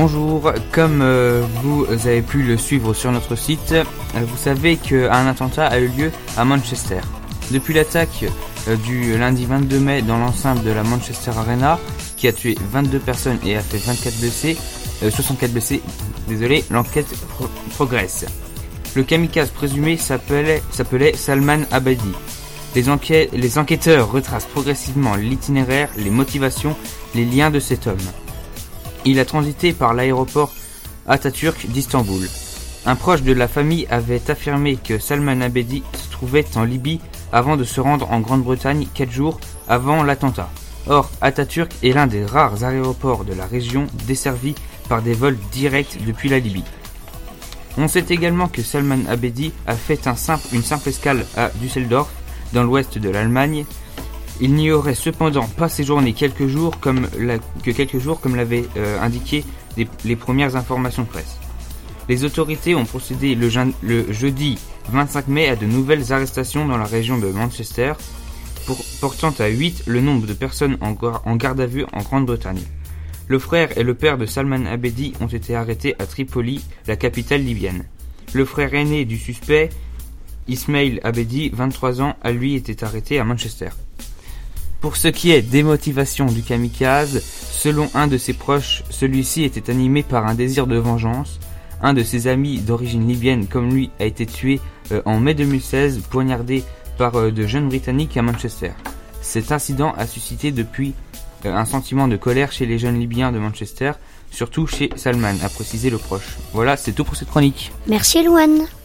Bonjour, comme vous avez pu le suivre sur notre site, vous savez qu'un attentat a eu lieu à Manchester. Depuis l'attaque du lundi 22 mai dans l'enceinte de la Manchester Arena, qui a tué 22 personnes et a fait 64 blessés, l'enquête progresse. Le kamikaze présumé s'appelait Salman Abedi. Les enquêteurs retracent progressivement l'itinéraire, les motivations, les liens de cet homme. Il a transité par l'aéroport Atatürk d'Istanbul. Un proche de la famille avait affirmé que Salman Abedi se trouvait en Libye avant de se rendre en Grande-Bretagne 4 jours avant l'attentat. Or, Atatürk est l'un des rares aéroports de la région desservis par des vols directs depuis la Libye. On sait également que Salman Abedi a fait une simple escale à Düsseldorf, dans l'ouest de l'Allemagne. Il n'y aurait cependant pas séjourné quelques jours comme l'avaient indiqué les premières informations de presse. Les autorités ont procédé le jeudi 25 mai à de nouvelles arrestations dans la région de Manchester, portant à 8 le nombre de personnes en garde à vue en Grande-Bretagne. Le frère et le père de Salman Abedi ont été arrêtés à Tripoli, la capitale libyenne. Le frère aîné du suspect, Ismail Abedi, 23 ans, a lui été arrêté à Manchester. Pour ce qui est des motivations du kamikaze, selon un de ses proches, celui-ci était animé par un désir de vengeance. Un de ses amis d'origine libyenne comme lui a été tué en mai 2016, poignardé par de jeunes Britanniques à Manchester. Cet incident a suscité depuis un sentiment de colère chez les jeunes Libyens de Manchester, surtout chez Salman, a précisé le proche. Voilà, c'est tout pour cette chronique. Merci Elouane.